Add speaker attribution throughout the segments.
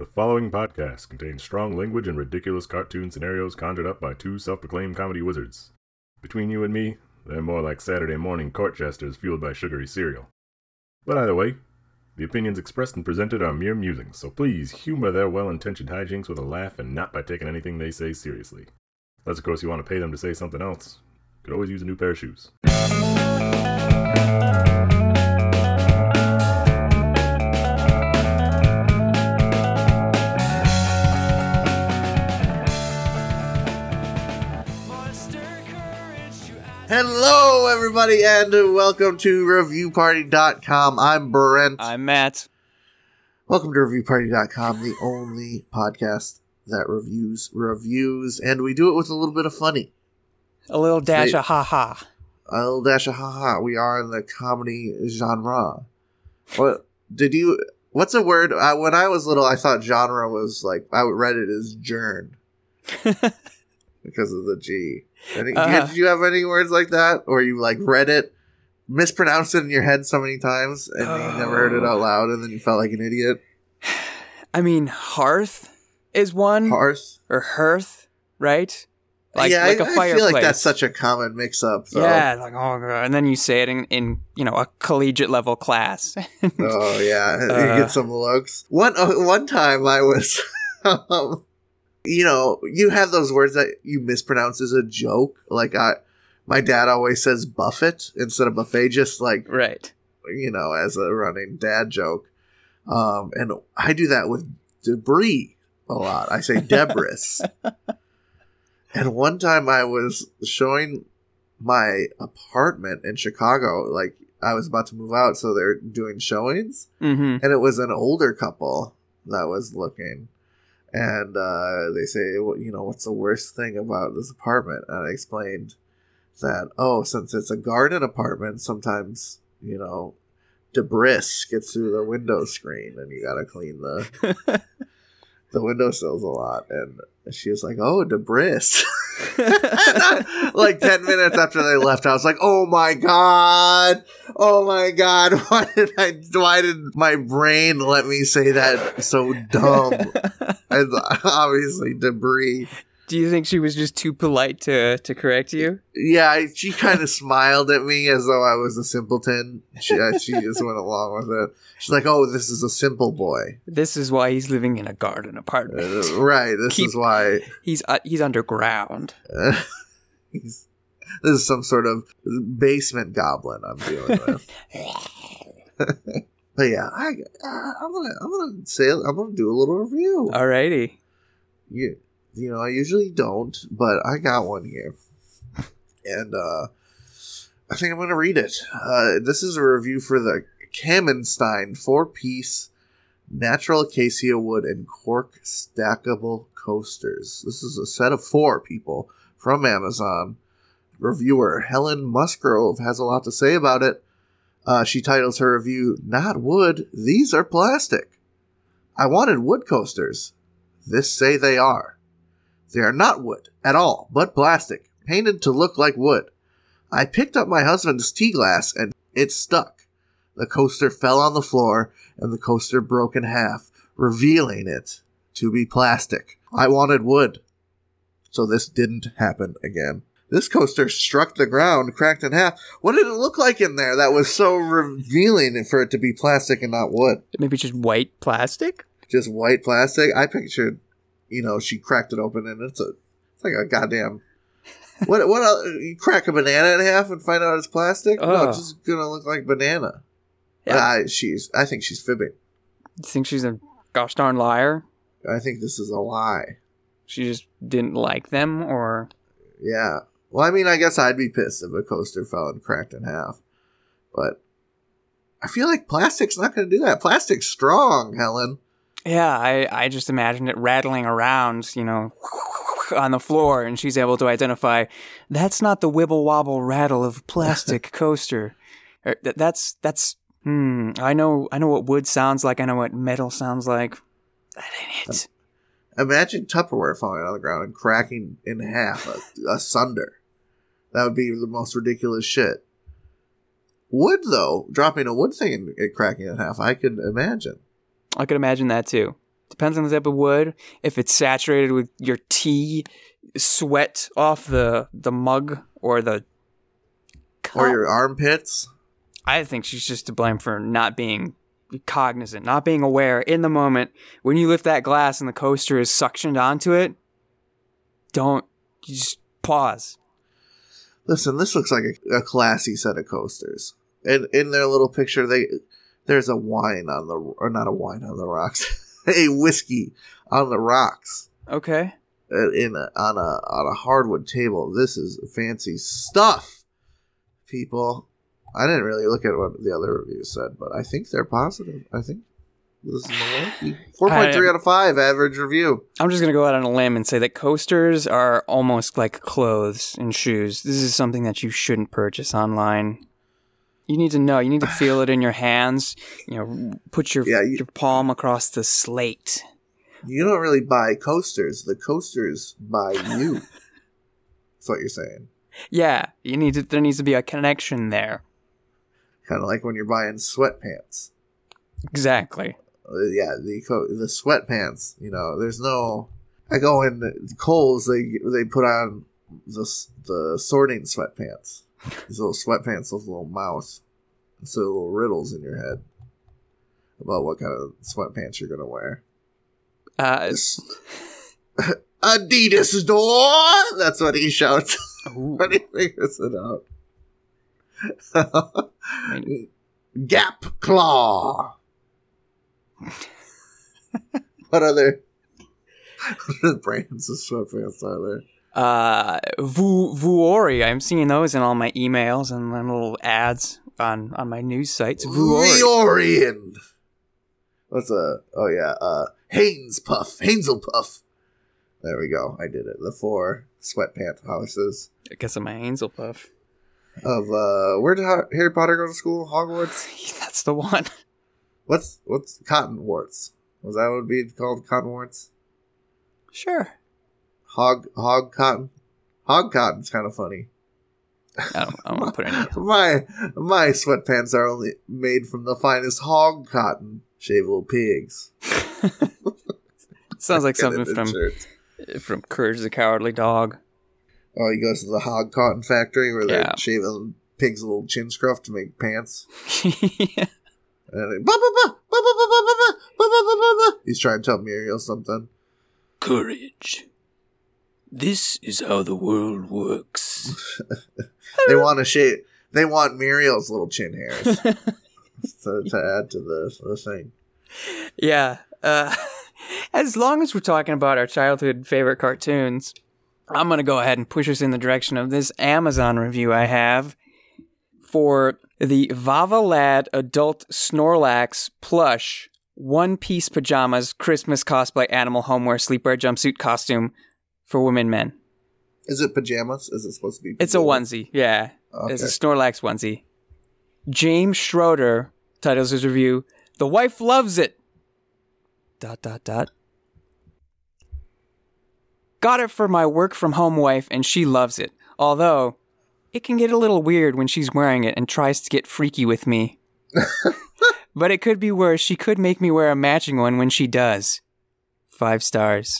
Speaker 1: The following podcast contains strong language and ridiculous cartoon scenarios conjured up by two self-proclaimed comedy wizards. Between you and me, they're more like Saturday morning court jesters fueled by sugary cereal. But either way, the opinions expressed and presented are mere musings, so please humor their well-intentioned hijinks with a laugh and not by taking anything they say seriously. Unless, of course, you want to pay them to say something else. You could always use a new pair of shoes.
Speaker 2: Hello, everybody, and welcome to ReviewParty.com. I'm Brent.
Speaker 3: I'm Matt.
Speaker 2: Welcome to ReviewParty.com, the only podcast that reviews reviews, and we do it with a little bit of funny.
Speaker 3: A little dash of ha-ha.
Speaker 2: A little dash of ha-ha. We are in the comedy genre. What's a word? When I was little, I thought genre was like, I read it as jern. Because of the G. Did you have any words like that? Or you read it, mispronounced it in your head so many times, and you never heard it out loud, and then you felt like an idiot?
Speaker 3: I mean, hearth is one.
Speaker 2: Hearth?
Speaker 3: Or hearth, right?
Speaker 2: Like a fireplace. I feel like that's such a common mix-up. Though.
Speaker 3: Yeah, like, oh, God. And then you say it in a collegiate level class.
Speaker 2: Oh, yeah. You get some looks. One time I was... you have those words that you mispronounce as a joke. My dad always says buffet instead of buffet, just
Speaker 3: right.
Speaker 2: As a running dad joke. And I do that with debris a lot. I say debris. And one time I was showing my apartment in Chicago, I was about to move out, so they're doing showings.
Speaker 3: Mm-hmm.
Speaker 2: And it was an older couple that was looking. And they say, what's the worst thing about this apartment? And I explained that, since it's a garden apartment, sometimes, debris gets through the window screen and you got to clean the windowsills a lot. And she was like, debris. 10 minutes after they left, I was like, oh my God, why did my brain let me say that so dumb? It's obviously debris.
Speaker 3: Do you think she was just too polite to correct you?
Speaker 2: Yeah, she kind of smiled at me as though I was a simpleton. She just went along with it. She's like, this is a simple boy.
Speaker 3: This is why he's living in a garden apartment.
Speaker 2: Right, this is why.
Speaker 3: He's underground.
Speaker 2: This is some sort of basement goblin I'm dealing with. But yeah, I'm gonna do a little review.
Speaker 3: Alrighty.
Speaker 2: Yeah, I usually don't, but I got one here, and I think I'm gonna read it. This is a review for the Kamenstein 4-piece natural acacia wood and cork stackable coasters. This is a set of 4 people from Amazon. Reviewer Helen Musgrove has a lot to say about it. She titles her review, "Not wood, these are plastic. I wanted wood coasters. This say they are. They are not wood at all, but plastic, painted to look like wood. I picked up my husband's tea glass and it stuck. The coaster fell on the floor and the coaster broke in half, revealing it to be plastic. I wanted wood. So this didn't happen again. This coaster struck the ground, cracked in half. What did it look like in there that was so revealing for it to be plastic and not wood?
Speaker 3: Maybe just white plastic?
Speaker 2: Just white plastic? I pictured, she cracked it open and it's like a goddamn... What else? You crack a banana in half and find out it's plastic?
Speaker 3: Oh.
Speaker 2: No, it's just gonna look like banana.
Speaker 3: Yeah.
Speaker 2: I think she's fibbing.
Speaker 3: You think she's a gosh darn liar?
Speaker 2: I think this is a lie.
Speaker 3: She just didn't like them, or...
Speaker 2: Yeah. Well, I mean, I guess I'd be pissed if a coaster fell and cracked in half. But I feel like plastic's not going to do that. Plastic's strong, Helen.
Speaker 3: Yeah, I just imagined it rattling around, on the floor, and she's able to identify, that's not the wibble-wobble rattle of plastic coaster. I know what wood sounds like, I know what metal sounds like. That ain't it.
Speaker 2: Imagine Tupperware falling on the ground and cracking in half, asunder. That would be the most ridiculous shit. Wood, though, dropping a wood thing and it cracking in half, I could imagine.
Speaker 3: I could imagine that, too Depends on the type of wood. If it's saturated with your tea, sweat off the mug or the cup.
Speaker 2: Or your armpits.
Speaker 3: I think she's just to blame for not being cognizant, not being aware in the moment. When you lift that glass and the coaster is suctioned onto it, you just pause.
Speaker 2: Listen, this looks like a classy set of coasters. In their little picture, there's a wine on the, or not a wine on the rocks, a whiskey on the rocks.
Speaker 3: Okay.
Speaker 2: On a hardwood table. This is fancy stuff, people. I didn't really look at what the other reviews said, but I think they're positive. I think this is Milwaukee. 4.3 out of 5 average review.
Speaker 3: I'm just going to go out on a limb and say that coasters are almost like clothes and shoes. This is something that you shouldn't purchase online. You need to know. You need to feel it in your hands. Put your palm across the slate.
Speaker 2: You don't really buy coasters. The coasters buy you. That's what you're saying.
Speaker 3: Yeah, there needs to be a connection there.
Speaker 2: Kind of like when you're buying sweatpants.
Speaker 3: Exactly.
Speaker 2: Yeah, the sweatpants. There's no. I go in Kohl's. They put on the sorting sweatpants. These little sweatpants with a little mouse, so little riddles in your head about what kind of sweatpants you're gonna wear. Adidas store. That's what he shouts when he figures it out. Gap Claw. What other brands of sweatpants are there?
Speaker 3: Vuori. I'm seeing those in all my emails and my little ads on my news sites.
Speaker 2: Vuorian. What's Hazel Puff. There we go. I did it. The 4 sweatpant houses.
Speaker 3: I guess I'm a Hazel Puff.
Speaker 2: Of where did Harry Potter go to school? Hogwarts?
Speaker 3: That's the one.
Speaker 2: What's Cottonworts? Was that what would be called, Cottonworts?
Speaker 3: Sure.
Speaker 2: Hog cotton? Hog cotton's kind of funny.
Speaker 3: I don't want to put any.
Speaker 2: My sweatpants are only made from the finest hog cotton. Shaveable pigs.
Speaker 3: Sounds like something from Courage the Cowardly Dog.
Speaker 2: Oh, he goes to the hog cotton factory where they're shaving pigs' little chin scruff to make pants.
Speaker 3: Yeah.
Speaker 2: And he's trying to tell Muriel something.
Speaker 3: Courage. This is how the world works.
Speaker 2: They want to shave. They want Muriel's little chin hairs to add to the thing.
Speaker 3: Yeah. As long as we're talking about our childhood favorite cartoons, I'm going to go ahead and push us in the direction of this Amazon review I have for the Vava Lad Adult Snorlax Plush one-piece pajamas Christmas cosplay animal homeware sleepwear jumpsuit costume for women men.
Speaker 2: Is it pajamas? Is it supposed to be pajamas?
Speaker 3: It's a onesie, yeah.
Speaker 2: Okay.
Speaker 3: It's a Snorlax onesie. James Schroeder titles his review, "The wife loves it. ... Got it for my work-from-home wife, and she loves it. Although, it can get a little weird when she's wearing it and tries to get freaky with me. But it could be worse. She could make me wear a matching one when she does. 5 stars.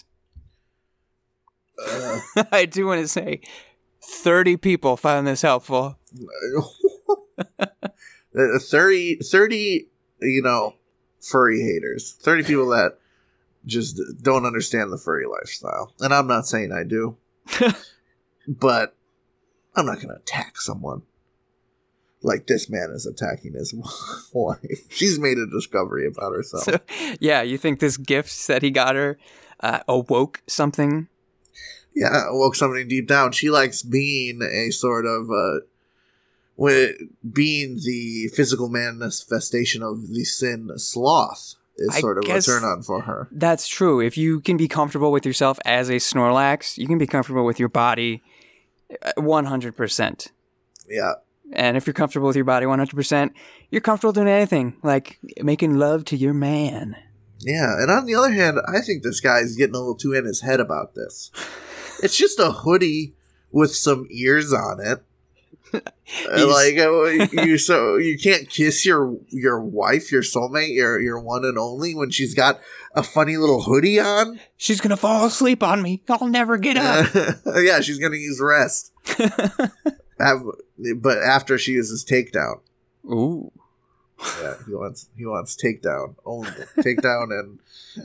Speaker 3: I do want to say, 30 people found this helpful.
Speaker 2: 30, furry haters. 30 people that just don't understand the furry lifestyle. And I'm not saying I do. But I'm not going to attack someone like this man is attacking his wife. She's made a discovery about herself.
Speaker 3: So, yeah, you think this gift that he got her awoke something?
Speaker 2: Yeah, awoke something deep down. She likes being a sort of... being the physical manifestation of the sin sloth is sort of a turn on for her.
Speaker 3: That's true. If you can be comfortable with yourself as a Snorlax, you can be comfortable with your body 100%.
Speaker 2: Yeah.
Speaker 3: And if you're comfortable with your body 100%, you're comfortable doing anything, like making love to your man.
Speaker 2: Yeah, and on the other hand, I think this guy's getting a little too in his head about this. It's just a hoodie with some ears on it. You can't kiss your wife, your soulmate, your one and only when she's got a funny little hoodie on.
Speaker 3: She's gonna fall asleep on me. I'll never get up.
Speaker 2: Yeah, she's gonna use rest. But after she uses takedown.
Speaker 3: Ooh.
Speaker 2: Yeah, he wants takedown only. Takedown and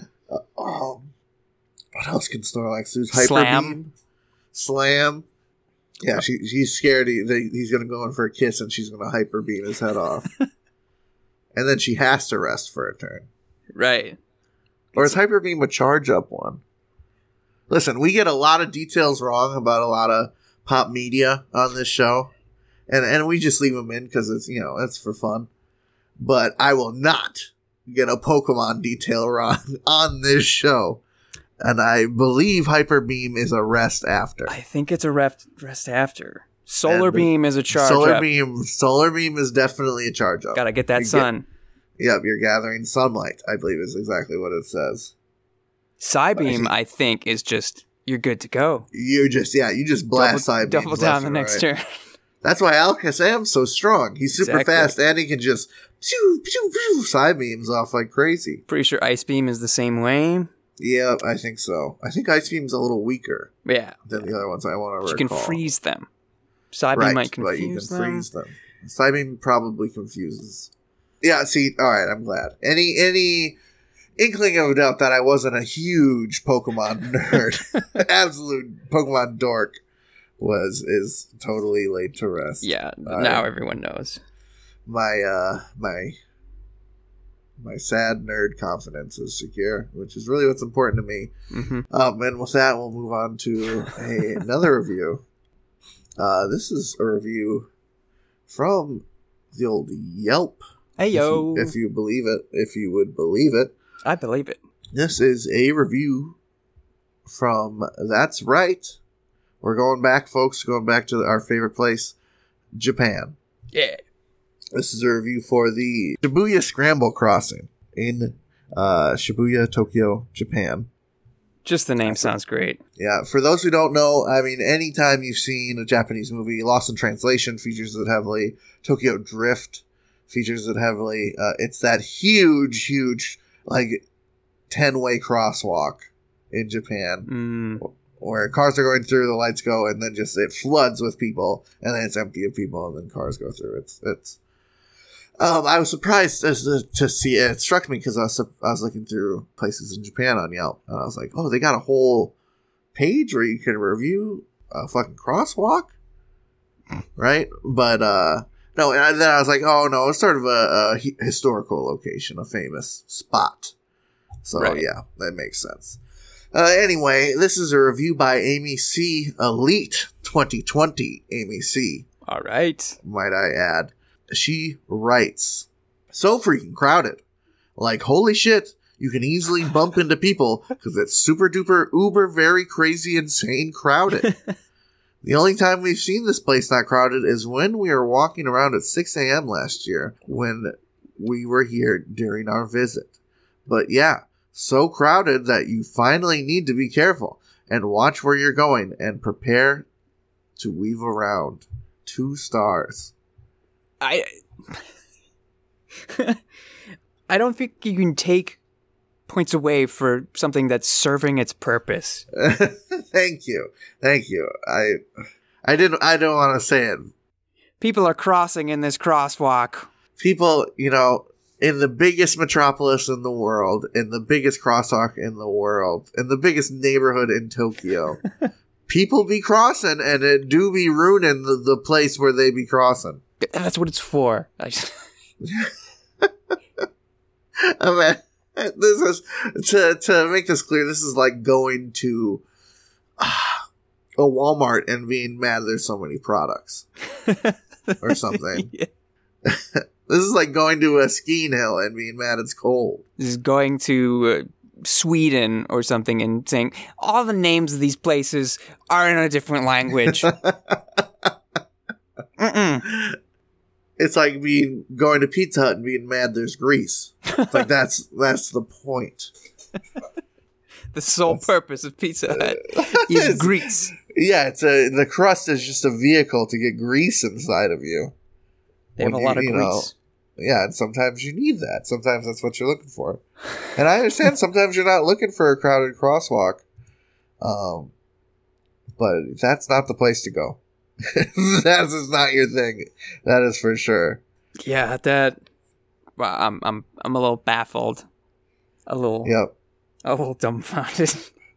Speaker 2: what else can Snorlax use? Hyper Beam, Slam. Yeah, he's scared he's gonna go in for a kiss and she's gonna hyper beam his head off, and then she has to rest for a turn.
Speaker 3: Right.
Speaker 2: Or is hyper beam a charge up one? Listen, we get a lot of details wrong about a lot of pop media on this show, and we just leave them in because it's for fun. But I will not get a Pokemon detail wrong on this show. And I believe Hyper Beam is a rest after.
Speaker 3: I think it's a rest after. Solar Beam is a charge up.
Speaker 2: Solar Beam is definitely a charge up.
Speaker 3: Gotta get that sun.
Speaker 2: Yep, you're gathering sunlight, I believe is exactly what it says.
Speaker 3: Psybeam, I think, is just, you're good to go.
Speaker 2: You just blast Psybeam.
Speaker 3: Double down the next turn.
Speaker 2: That's why Alakazam's so strong. He's super fast, and he can just Psybeams off like crazy.
Speaker 3: Pretty sure Ice Beam is the same way.
Speaker 2: Yeah, I think so. I think Ice Beam's a little weaker than the other ones I want to recall.
Speaker 3: You can freeze them. Psybeam might confuse them.
Speaker 2: Freeze them. Psybeam probably confuses. Yeah, see, alright, I'm glad. Any inkling of a doubt that I wasn't a huge Pokemon nerd, absolute Pokemon dork, is totally laid to rest.
Speaker 3: Yeah, now everyone knows.
Speaker 2: My sad nerd confidence is secure, which is really what's important to me.
Speaker 3: Mm-hmm.
Speaker 2: And with that, we'll move on to another review. This is a review from the old Yelp.
Speaker 3: Hey, yo.
Speaker 2: If you believe it, if you would believe it.
Speaker 3: I believe it.
Speaker 2: This is a review from That's Right. We're going back, folks, to our favorite place, Japan.
Speaker 3: Yeah.
Speaker 2: This is a review for the Shibuya Scramble Crossing in Shibuya, Tokyo, Japan.
Speaker 3: Just the name sounds great.
Speaker 2: Yeah, for those who don't know, I mean, anytime you've seen a Japanese movie, Lost in Translation features it heavily, Tokyo Drift features it heavily. It's that huge, like, 10-way crosswalk in Japan. Where cars are going through, the lights go, and then just it floods with people, and then it's empty of people, and then cars go through. It's. I was surprised to see it. It struck me because I was looking through places in Japan on Yelp, and I was like, oh, they got a whole page where you can review a fucking crosswalk, right? But no, and then I was like, oh no, it's sort of a historical location, a famous spot. So yeah, that makes sense. Anyway, this is a review by Amy C. Elite 2020. Amy C.
Speaker 3: All right.
Speaker 2: Might I add. She writes, so freaking crowded. Like, holy shit, you can easily bump into people because it's super duper uber very crazy insane crowded. The only time we've seen this place not crowded is when we were walking around at 6 a.m. last year when we were here during our visit. But yeah, so crowded that you finally need to be careful and watch where you're going and prepare to weave around. 2 stars.
Speaker 3: I don't think you can take points away for something that's serving its purpose.
Speaker 2: Thank you. I don't want to say it.
Speaker 3: People are crossing in this crosswalk.
Speaker 2: People, in the biggest metropolis in the world, in the biggest crosswalk in the world, in the biggest neighborhood in Tokyo, people be crossing, and it do be ruining the place where they be crossing.
Speaker 3: That's what it's for.
Speaker 2: I mean, this is to make this clear. This is like going to a Walmart and being mad there's so many products or something. Yeah. This is like going to a skiing hill and being mad it's cold.
Speaker 3: This is going to Sweden or something and saying all the names of these places are in a different language.
Speaker 2: It's like going to Pizza Hut and being mad there's grease. It's like that's the point.
Speaker 3: The sole purpose of Pizza Hut is grease.
Speaker 2: Yeah, the crust is just a vehicle to get grease inside of you.
Speaker 3: They have a lot of grease.
Speaker 2: Yeah, and sometimes you need that. Sometimes that's what you're looking for. And I understand sometimes you're not looking for a crowded crosswalk. But that's not the place to go. That is not your thing. That is for sure.
Speaker 3: Yeah, well, I'm a little baffled. A little dumbfounded.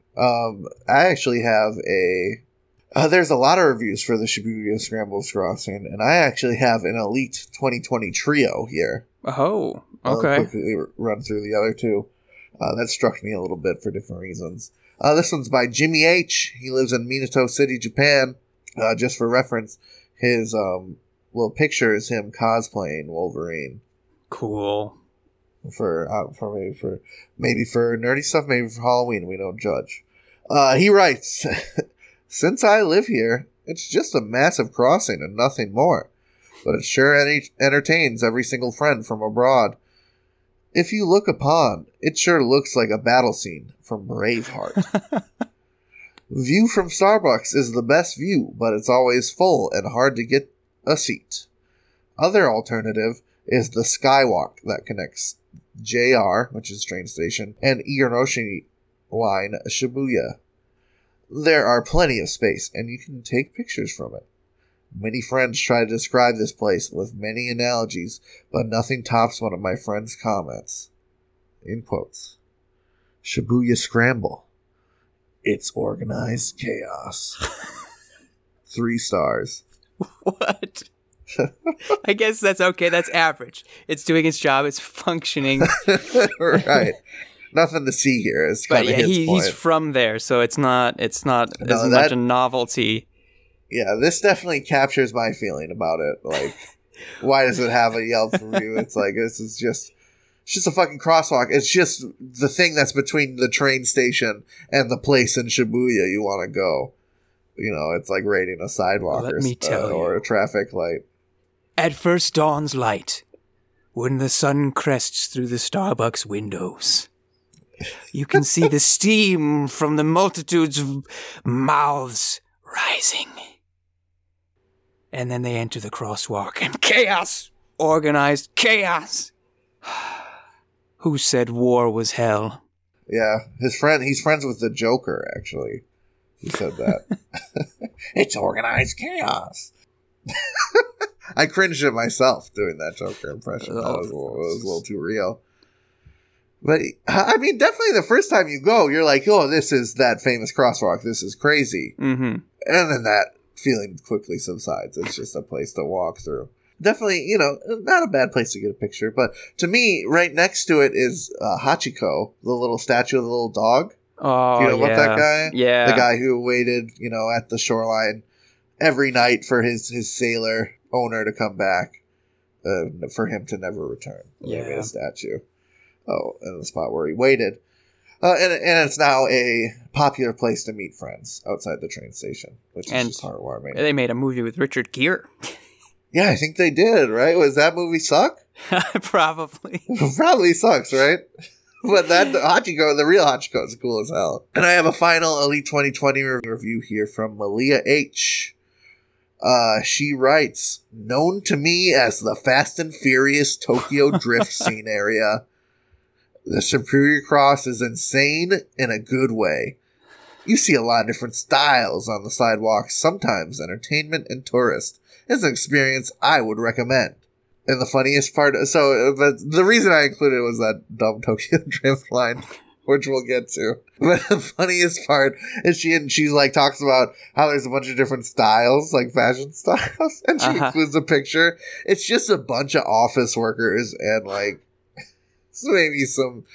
Speaker 2: I actually have there's a lot of reviews for the Shibuya Scrambles Crossing, and I actually have an Elite 2020 trio here.
Speaker 3: Oh, okay.
Speaker 2: I'll quickly run through the other two. That struck me a little bit for different reasons. This one's by Jimmy H. He lives in Minato City, Japan. Just for reference, his little picture is him cosplaying Wolverine.
Speaker 3: Cool.
Speaker 2: For maybe for nerdy stuff, maybe for Halloween. We don't judge. He writes, "Since I live here, it's just a massive crossing and nothing more. But it sure entertains every single friend from abroad. If you look upon, it sure looks like a battle scene from Braveheart. View from Starbucks is the best view, but it's always full and hard to get a seat. Other alternative is the Skywalk that connects JR, which is train station, and Igoroshi line Shibuya. There are plenty of space, and you can take pictures from it. Many friends try to describe this place with many analogies, but nothing tops one of my friends' comments. In quotes. Shibuya Scramble. It's organized chaos. 3 stars.
Speaker 3: What? I guess that's okay. That's average. It's doing its job. It's functioning.
Speaker 2: Right. Nothing to see here. It's kind of
Speaker 3: he's from there, so it's not as much a novelty.
Speaker 2: Yeah, this definitely captures my feeling about it. Like, why does it have a Yelp review? It's like, it's just a fucking crosswalk. It's just the thing that's between the train station and the place in Shibuya you want to go. You know, it's like raiding a sidewalk or a traffic light.
Speaker 3: At first dawn's light, when the sun crests through the Starbucks windows, you can see the steam from the multitudes of mouths rising. And then they enter the crosswalk, and chaos! Organized chaos! Who said war was hell?
Speaker 2: Yeah, he's friends with the Joker, actually. He said that. It's organized chaos. I cringed at myself doing that Joker impression. That was a little too real. But, I mean, definitely the first time you go, you're like, oh, this is that famous crosswalk. This is crazy.
Speaker 3: Mm-hmm.
Speaker 2: And then that feeling quickly subsides. It's just a place to walk through. Definitely, you know, not a bad place to get a picture. But to me, right next to it is Hachiko, the little statue of the little dog.
Speaker 3: Oh,
Speaker 2: do you know about that guy?
Speaker 3: Yeah.
Speaker 2: The guy who waited, you know, at the shoreline every night for his sailor owner to come back, for him to never return.
Speaker 3: Yeah.
Speaker 2: They made a statue. Oh, in the spot where he waited. And it's now a popular place to meet friends outside the train station, which is just heartwarming.
Speaker 3: They made a movie with Richard Gere.
Speaker 2: Yeah, I think they did, right? Was that movie suck?
Speaker 3: Probably.
Speaker 2: Probably sucks, right? But Hachiko, the real Hachiko, is cool as hell. And I have a final Elite 2020 review here from Malia H. She writes, known to me as the Fast and Furious Tokyo Drift scene area, the Superior Cross is insane in a good way. You see a lot of different styles on the sidewalks, sometimes entertainment and tourist. It's an experience I would recommend. And the funniest part, but the reason I included it was that dumb Tokyo Drift line, which we'll get to. But the funniest part is she like talks about how there's a bunch of different styles, like fashion styles, and she includes a picture. It's just a bunch of office workers and like so maybe some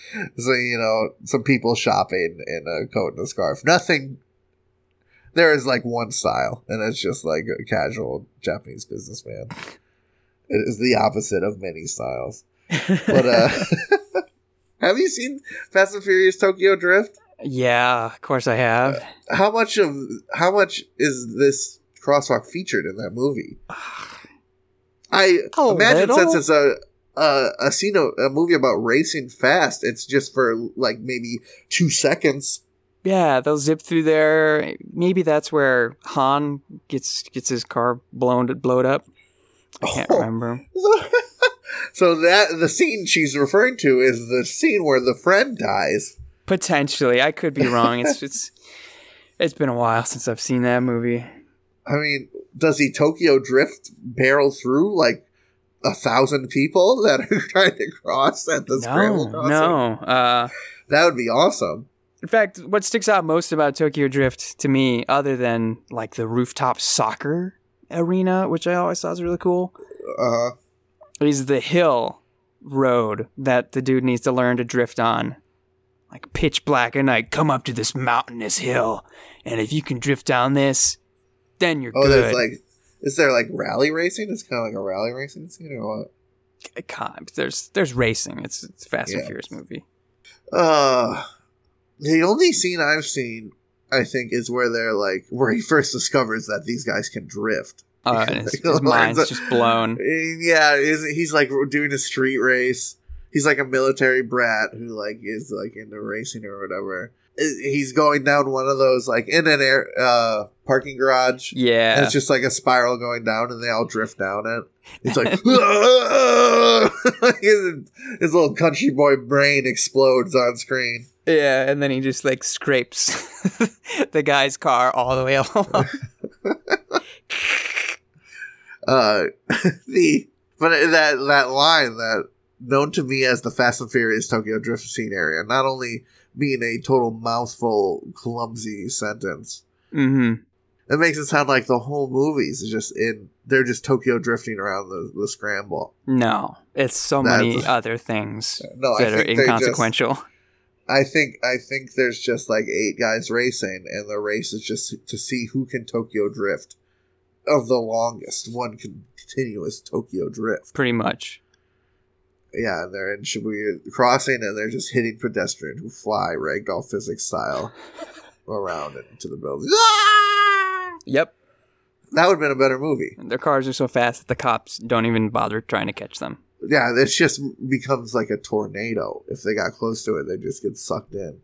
Speaker 2: people shopping in a coat and a scarf. Nothing. There is like one style, and it's just like a casual Japanese businessman. It is the opposite of many styles. But have you seen Fast and Furious Tokyo Drift?
Speaker 3: Yeah, of course I have.
Speaker 2: How much is this crosswalk featured in that movie? I imagine since it's a movie about racing fast, it's just for like maybe 2 seconds.
Speaker 3: Yeah, they'll zip through there. Maybe that's where Han gets his car blowed up. I can't remember.
Speaker 2: So that the scene she's referring to is the scene where the friend dies.
Speaker 3: Potentially, I could be wrong. It's been a while since I've seen that movie.
Speaker 2: I mean, does he Tokyo Drift barrel through like 1,000 people that are trying to cross at the scramble crossing?
Speaker 3: No.
Speaker 2: That would be awesome.
Speaker 3: In fact, what sticks out most about Tokyo Drift to me, other than like the rooftop soccer arena, which I always thought was really cool, is the hill road that the dude needs to learn to drift on. Like pitch black at night, come up to this mountainous hill, and if you can drift down this, then you're good.
Speaker 2: Is there like rally racing? It's kind of like a rally racing scene or what?
Speaker 3: There's racing. It's a Fast and Furious movie.
Speaker 2: The only scene I've seen, I think, is where he first discovers that these guys can drift.
Speaker 3: And his mind's just blown.
Speaker 2: Yeah, he's like doing a street race. He's like a military brat who like is like into racing or whatever. He's going down one of those like in an parking garage.
Speaker 3: Yeah,
Speaker 2: and it's just like a spiral going down, and they all drift down it. It's like his little country boy brain explodes on screen.
Speaker 3: Yeah, and then he just like scrapes the guy's car all the way along. That line that known to me as the Fast and Furious Tokyo Drift scene area, not only being a total mouthful, clumsy sentence. Mm-hmm.
Speaker 2: It makes it sound like the whole movie's they're just Tokyo drifting around the scramble.
Speaker 3: No, it's so many other things that are inconsequential.
Speaker 2: I think there's just like 8 guys racing, and the race is just to see who can Tokyo drift of the longest one continuous Tokyo drift.
Speaker 3: Pretty much.
Speaker 2: Yeah, and they're in Shibuya crossing, and they're just hitting pedestrians who fly ragdoll physics style around into the building.
Speaker 3: Yep.
Speaker 2: That would have been a better movie.
Speaker 3: Their cars are so fast that the cops don't even bother trying to catch them.
Speaker 2: Yeah, it just becomes like a tornado. If they got close to it, they just get sucked in.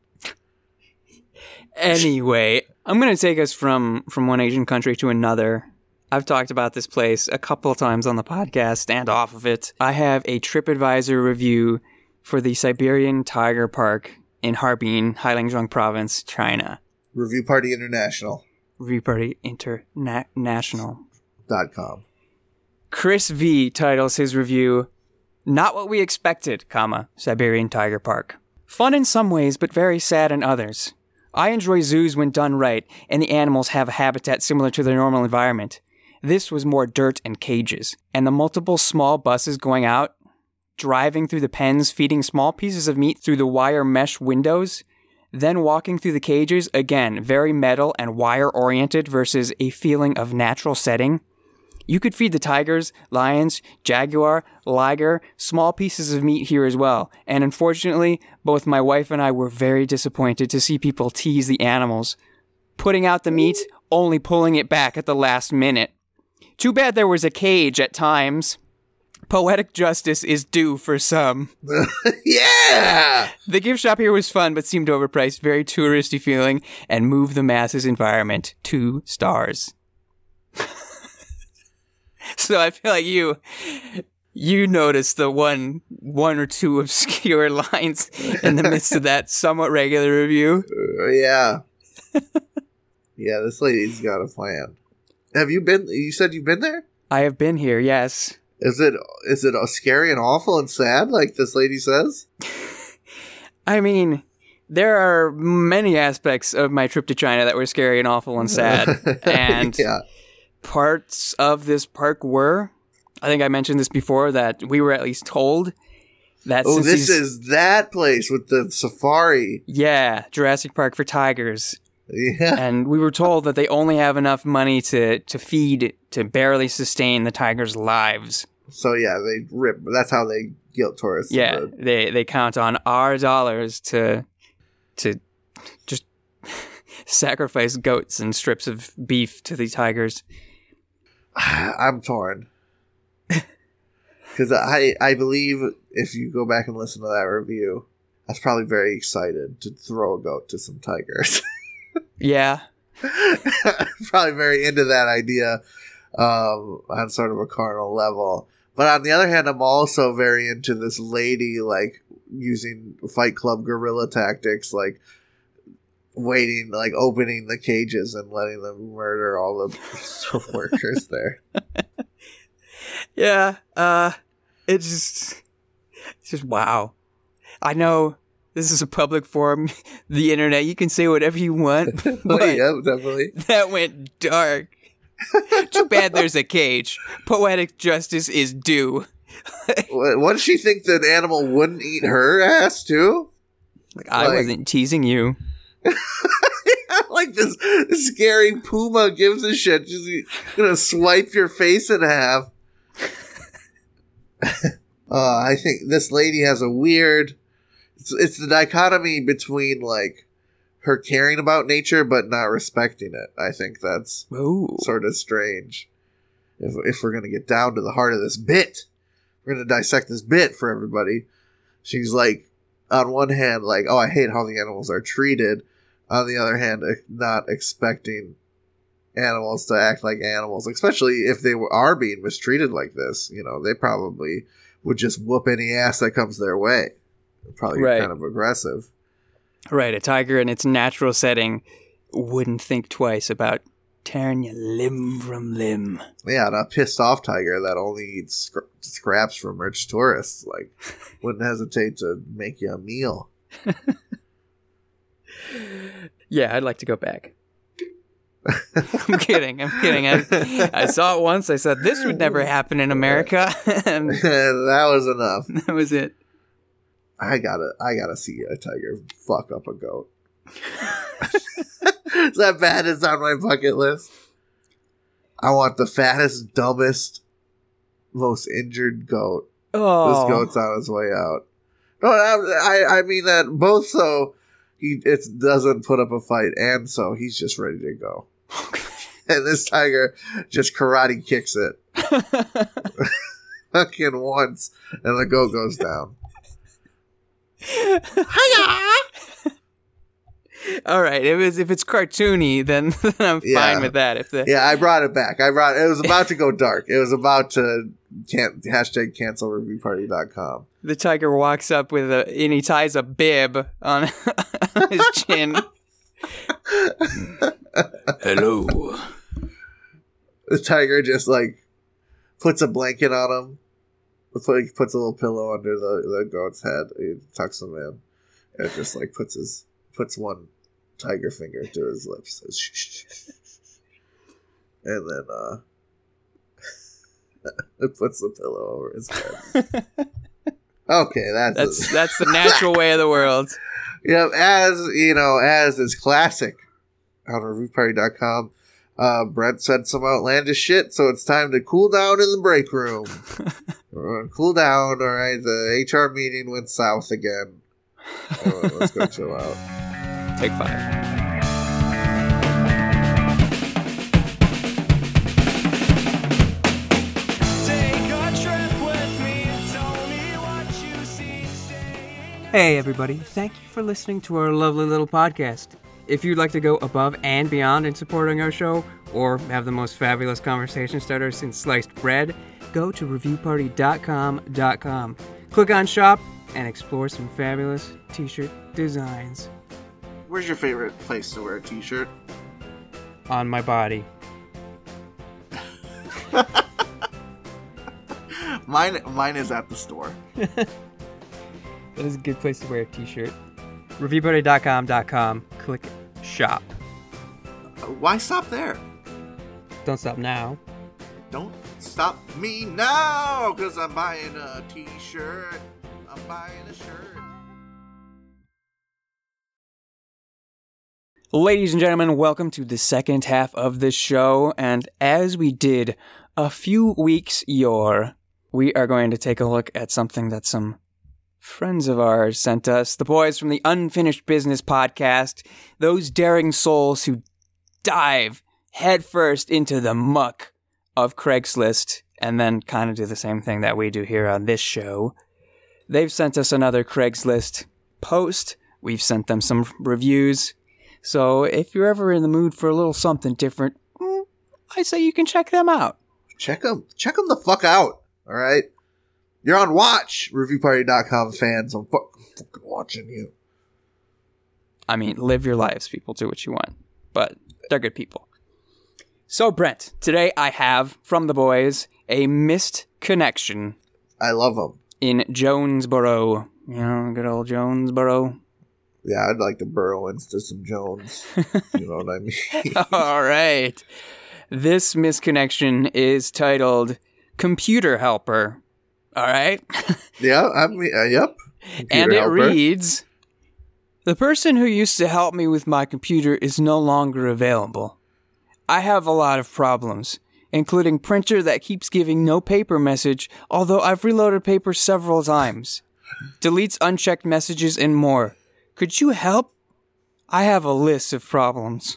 Speaker 3: Anyway, I'm going to take us from one Asian country to another. I've talked about this place a couple of times on the podcast and off of it. I have a TripAdvisor review for the Siberian Tiger Park in Harbin, Heilongjiang Province, China.
Speaker 2: Review Party International.
Speaker 3: Review Party International.com. Chris V titles his review, "Not What We Expected, Siberian Tiger Park. Fun in some ways, but very sad in others. I enjoy zoos when done right, and the animals have a habitat similar to their normal environment. This was more dirt and cages, and the multiple small buses going out, driving through the pens, feeding small pieces of meat through the wire mesh windows, then walking through the cages, again, very metal and wire-oriented versus a feeling of natural setting. You could feed the tigers, lions, jaguar, liger, small pieces of meat here as well. And unfortunately, both my wife and I were very disappointed to see people tease the animals, putting out the meat, only pulling it back at the last minute. Too bad there was a cage at times. Poetic justice is due for some."
Speaker 2: Yeah!
Speaker 3: The gift shop here was fun, but seemed overpriced, very touristy feeling, and moved the masses environment 2 stars. So I feel like you noticed the one or two obscure lines in the midst of that somewhat regular review.
Speaker 2: Yeah. Yeah, this lady's got a plan. Have you been? You said you've been there?
Speaker 3: I have been here, yes.
Speaker 2: Is it scary and awful and sad like this lady says?
Speaker 3: I mean, there are many aspects of my trip to China that were scary and awful and sad. And
Speaker 2: yeah.
Speaker 3: Parts of this park were, I think I mentioned this before, that we were at least told that
Speaker 2: this is that place with the safari.
Speaker 3: Yeah, Jurassic Park for tigers.
Speaker 2: Yeah.
Speaker 3: And we were told that they only have enough money to feed, to barely sustain the tigers' lives.
Speaker 2: So yeah, they rip. That's how they guilt tourists.
Speaker 3: Yeah, they count on our dollars to just sacrifice goats and strips of beef to the tigers.
Speaker 2: I'm torn. Because I believe if you go back and listen to that review, I was probably very excited to throw a goat to some tigers.
Speaker 3: Yeah.
Speaker 2: Probably very into that idea on sort of a carnal level. But on the other hand, I'm also very into this lady, like, using Fight Club guerrilla tactics, like, waiting, like, opening the cages and letting them murder all the workers there.
Speaker 3: Yeah. It's just wow. I know this is a public forum, the internet. You can say whatever you want. But
Speaker 2: yeah, definitely.
Speaker 3: That went dark. Too bad there's a cage. Poetic justice is due.
Speaker 2: What does she think the animal wouldn't eat her ass too?
Speaker 3: I wasn't teasing you.
Speaker 2: Like this scary puma gives a shit. She's gonna swipe your face in half. I think this lady has a weird. It's the dichotomy between like her caring about nature but not respecting it. I think that's sort of strange. If we're gonna get down to the heart of this bit, we're gonna dissect this bit for everybody. She's like, on one hand, like, oh, I hate how the animals are treated. On the other hand, not expecting animals to act like animals, especially if they are being mistreated like this. You know, they probably would just whoop any ass that comes their way. Probably kind of aggressive.
Speaker 3: Right, a tiger in its natural setting wouldn't think twice about tearing you limb from limb.
Speaker 2: Yeah, and a pissed off tiger that only eats scraps from rich tourists, like, wouldn't hesitate to make you a meal.
Speaker 3: Yeah, I'd like to go back. I'm kidding. I saw it once. I said, this would never happen in America. And
Speaker 2: that was enough.
Speaker 3: That was it.
Speaker 2: I gotta see a tiger fuck up a goat. Is that bad? It's on my bucket list. I want the fattest, dumbest, most injured goat.
Speaker 3: Oh.
Speaker 2: This goat's on his way out. No, I mean that both so it doesn't put up a fight, and so he's just ready to go. And this tiger just karate kicks it. Fucking once, and the goat goes down.
Speaker 3: All right, if it's cartoony, then I'm fine with that.
Speaker 2: I brought it back. It was about to go dark. It was about to hashtag cancel reviewparty.com.
Speaker 3: The tiger walks up and he ties a bib on his chin. Hello.
Speaker 2: The tiger just like puts a blanket on him. Puts a little pillow under the goat's head. He tucks him in. And just like puts one tiger finger to his lips. Says, shh, shh, shh. And then it puts the pillow over his head. Okay, that's
Speaker 3: the natural way of the world.
Speaker 2: Yeah, as is classic on reviewparty.com. Brent said some outlandish shit, so it's time to cool down in the break room. Cool down, all right? The HR meeting went south again. Let's go chill out.
Speaker 3: Take 5. Hey everybody, thank you for listening to our lovely little podcast. If you'd like to go above and beyond in supporting our show, or have the most fabulous conversation starter since sliced bread, go to reviewparty.com. Click on shop and explore some fabulous t-shirt designs.
Speaker 2: Where's your favorite place to wear a t-shirt?
Speaker 3: On my body.
Speaker 2: Mine is at the store.
Speaker 3: That is a good place to wear a t-shirt. Reviewparty.com. Click shop.
Speaker 2: Why stop there?
Speaker 3: Don't stop now.
Speaker 2: Don't stop me now, because I'm buying a t-shirt. I'm buying a shirt.
Speaker 3: Ladies and gentlemen, welcome to the second half of the show. And as we did a few weeks yore, we are going to take a look at something that some friends of ours sent us. The boys from the Unfinished Business podcast. Those daring souls who dive headfirst into the muck of Craigslist and then kind of do the same thing that we do here on this show. They've sent us another Craigslist post. We've sent them some reviews. So if you're ever in the mood for a little something different, I say you can check them out.
Speaker 2: Check them the fuck out. All right. You're on watch, reviewparty.com fans. I'm fucking watching you.
Speaker 3: I mean, live your lives, people. Do what you want. But they're good people. So, Brent, today I have, from the boys, a missed connection.
Speaker 2: I love them.
Speaker 3: In Jonesboro. You know, good old Jonesboro.
Speaker 2: Yeah, I'd like to burrow into some Jones. You know what I mean?
Speaker 3: All right. This misconnection is titled Computer Helper. All right?
Speaker 2: Yeah, yep.
Speaker 3: And it reads, the person who used to help me with my computer is no longer available. I have a lot of problems, including printer that keeps giving no paper message, although I've reloaded paper several times. Deletes unchecked messages and more. Could you help? I have a list of problems.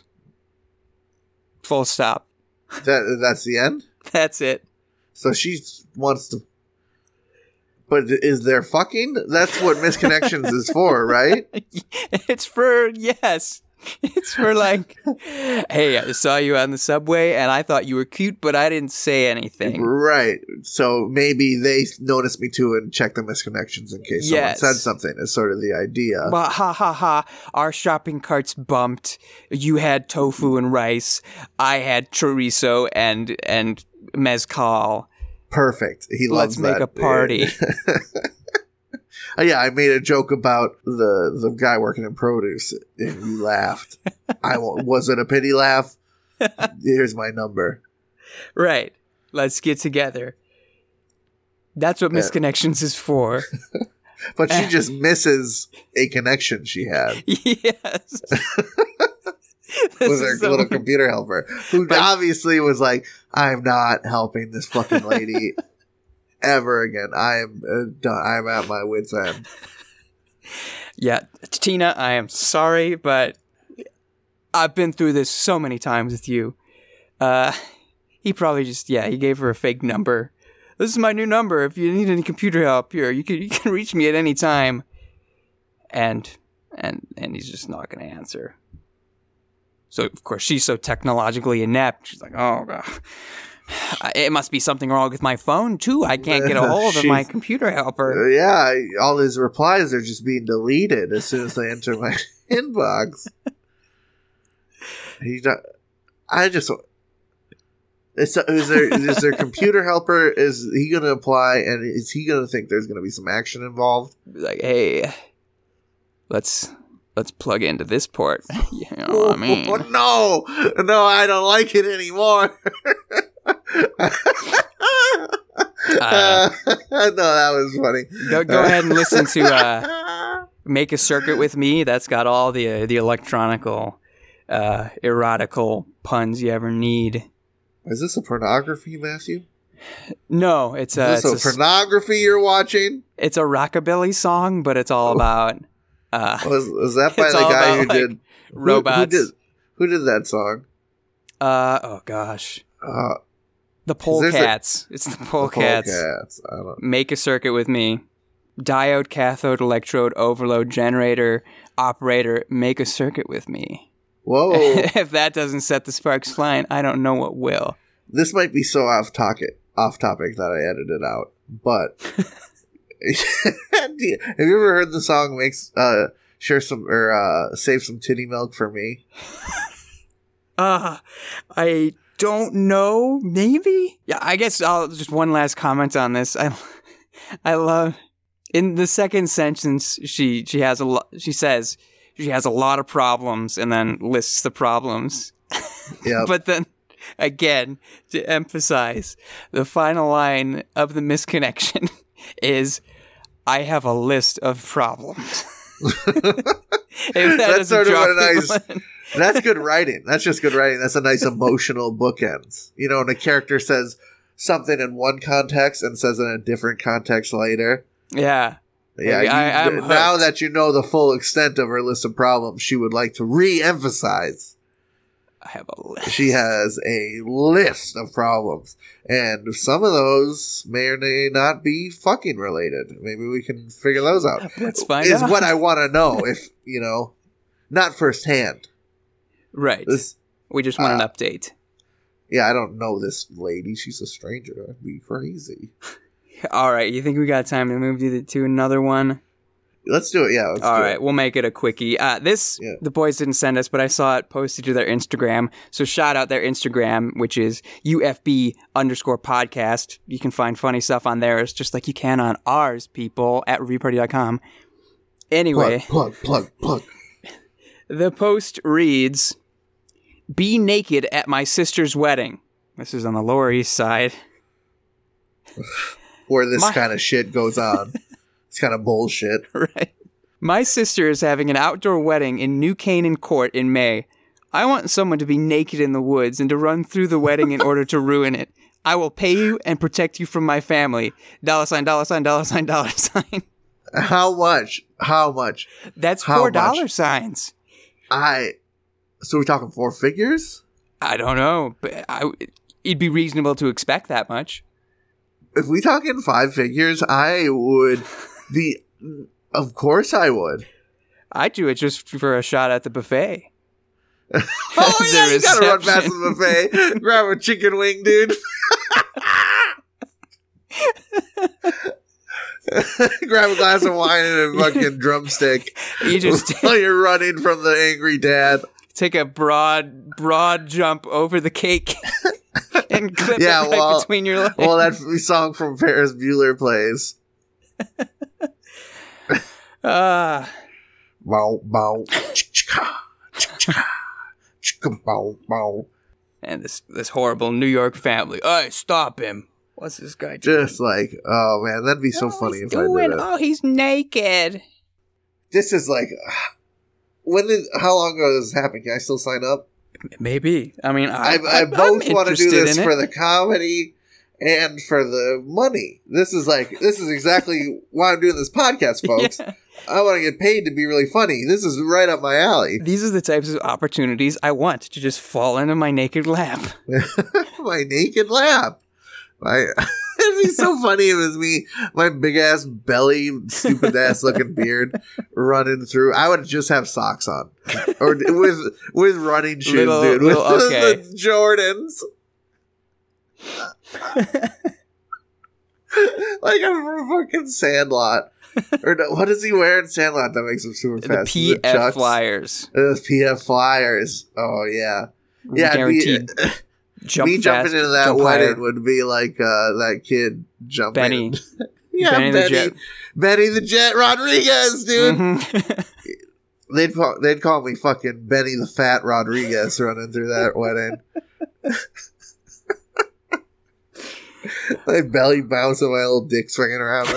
Speaker 3: Full stop.
Speaker 2: That's the end?
Speaker 3: That's it.
Speaker 2: So she wants to... But is there fucking? That's what misconnections is for, right?
Speaker 3: It's for, yes. It's for like, hey, I saw you on the subway and I thought you were cute, but I didn't say anything.
Speaker 2: Right. So maybe they noticed me too and checked the misconnections in case someone said something is sort of the idea.
Speaker 3: But ha ha ha, our shopping carts bumped. You had tofu and rice. I had chorizo and mezcal.
Speaker 2: Perfect. He loves that.
Speaker 3: Let's make a party.
Speaker 2: Yeah, I made a joke about the guy working in produce, and you laughed. Was it a pity laugh? Here's my number.
Speaker 3: Right. Let's get together. That's what misconnections is for.
Speaker 2: But she just misses a connection she had.
Speaker 3: Yes.
Speaker 2: With her little computer helper, who obviously was like, I'm not helping this fucking lady ever again. I am done. I'm at my wit's end.
Speaker 3: Yeah, Tina, I am sorry, but I've been through this so many times with you. He probably just, he gave her a fake number. This is my new number. If you need any computer help here, you can reach me at any time. And he's just not going to answer. So, of course, she's so technologically inept. She's like, oh, God. It must be something wrong with my phone, too. I can't get a hold of my computer helper.
Speaker 2: Yeah, all his replies are just being deleted as soon as they enter my inbox. Is there computer helper? Is he going to apply, and is he going to think there's going to be some action involved?
Speaker 3: Like, hey, let's plug into this port. You know what I mean?
Speaker 2: No, I don't like it anymore. No, that was funny.
Speaker 3: Go ahead and listen to Make a Circuit with Me. That's got all the electronical, erotical puns you ever need.
Speaker 2: Is this a pornography, Matthew?
Speaker 3: No, it's
Speaker 2: a pornography you're watching?
Speaker 3: It's a rockabilly song, but it's all about...
Speaker 2: was that by the guy who did
Speaker 3: robots?
Speaker 2: Who did that song?
Speaker 3: Oh gosh, the Polecats. It's the Polecats.
Speaker 2: I don't...
Speaker 3: Make a Circuit with Me. Diode, cathode, electrode, overload, generator, operator. Make a circuit with me.
Speaker 2: Whoa!
Speaker 3: If that doesn't set the sparks flying, I don't know what will.
Speaker 2: This might be so off topic that I edited out, but. Have you ever heard the song share some or save some titty milk for me?
Speaker 3: I don't know. Maybe. Yeah, I guess I'll just one last comment on this. I love in the second sentence she has a lot. She says she has a lot of problems and then lists the problems.
Speaker 2: Yeah.
Speaker 3: But then again, to emphasize, the final line of the misconnection is, I have a list of problems.
Speaker 2: That's sort of a nice... That's good writing. That's just good writing. That's a nice emotional bookends. You know, when a character says something in one context and says it in a different context later.
Speaker 3: Yeah.
Speaker 2: Yeah. Now that you know the full extent of her list of problems, she would like to re-emphasize.
Speaker 3: I have a list.
Speaker 2: She has a list of problems, and some of those may or may not be fucking related. Maybe we can figure those out.
Speaker 3: Let's find
Speaker 2: is
Speaker 3: out.
Speaker 2: what I want to know. If not firsthand.
Speaker 3: Right. We just want an update.
Speaker 2: Yeah, I don't know this lady. She's a stranger. That'd be crazy.
Speaker 3: All right. You think we got time to move to another one?
Speaker 2: Let's do it. Yeah.
Speaker 3: All right. We'll make it a quickie. The boys didn't send us, but I saw it posted to their Instagram. So shout out their Instagram, which is UFB_podcast. You can find funny stuff on theirs, just like you can on ours, people, at reviewparty.com. Anyway.
Speaker 2: Plug.
Speaker 3: The post reads, "Be naked at my sister's wedding." This is on the Lower East Side.
Speaker 2: Where this kind of shit goes on. It's kind of bullshit.
Speaker 3: Right. "My sister is having an outdoor wedding in New Canaan Court in May. I want someone to be naked in the woods and to run through the wedding in order to ruin it. I will pay you and protect you from my family. $$.
Speaker 2: How much?
Speaker 3: That's
Speaker 2: How
Speaker 3: $4 signs.
Speaker 2: So we're talking 4 figures?
Speaker 3: I don't know, but it'd be reasonable to expect that much.
Speaker 2: If we talking 5 figures, I would be. Of course, I would.
Speaker 3: I'd do it just for a shot at the buffet.
Speaker 2: Oh yeah, you gotta run past the buffet, grab a chicken wing, dude. Grab a glass of wine and a fucking drumstick.
Speaker 3: You just
Speaker 2: while you're running from the angry dad.
Speaker 3: Take a broad jump over the cake and clip it right between your legs.
Speaker 2: Well, that song from Ferris Bueller plays. Bow, bow, bow.
Speaker 3: And this horrible New York family. Hey, stop him. What's this guy doing?
Speaker 2: Just like, oh man, that'd be so funny if I did it.
Speaker 3: Oh, he's naked.
Speaker 2: This is like, how long ago did this happen? Can I still sign up?
Speaker 3: Maybe. I mean,
Speaker 2: I both want to do this for the comedy and for the money. This is exactly why I'm doing this podcast, folks. Yeah. I want to get paid to be really funny. This is right up my alley.
Speaker 3: These are the types of opportunities I want to just fall into my naked lap.
Speaker 2: My naked lap. It'd be so funny if it was me, my big ass belly, stupid ass looking beard running through. I would just have socks on, or with running shoes, dude. With the Jordans, like a fucking Sandlot. Or no, what does he wear in Sandlot that makes him super fast?
Speaker 3: The PF Flyers.
Speaker 2: The PF Flyers. Oh yeah, yeah.
Speaker 3: Guaranteed.
Speaker 2: Me jumping into that wedding would be like that kid jumping.
Speaker 3: Benny.
Speaker 2: Yeah, Benny the Jet Rodriguez, dude. Mm-hmm. They'd call me fucking Benny the Fat Rodriguez running through that wedding. My belly bouncing, my little dick swinging around.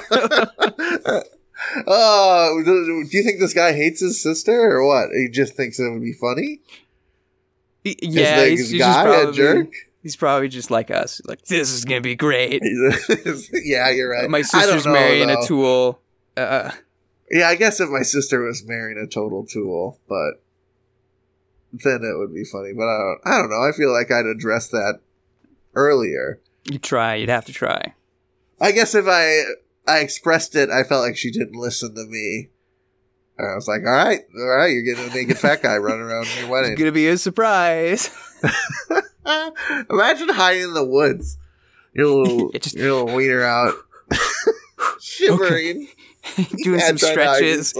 Speaker 2: Oh, do you think this guy hates his sister or what? He just thinks it would be funny?
Speaker 3: Yeah, he's just probably a jerk. He's probably just like us. Like, this is gonna be great.
Speaker 2: Yeah, you're right.
Speaker 3: My sister's marrying a tool.
Speaker 2: Yeah, I guess if my sister was marrying a total tool, but then it would be funny. But I don't know. I feel like I'd address that earlier.
Speaker 3: You'd have to try.
Speaker 2: I guess if I expressed it, I felt like she didn't listen to me. And I was like, all right, you're getting a naked fat guy running around your wedding.
Speaker 3: It's going to be a surprise.
Speaker 2: Imagine hiding in the woods. Your little wiener out. Shivering.
Speaker 3: Okay. Doing some stretches.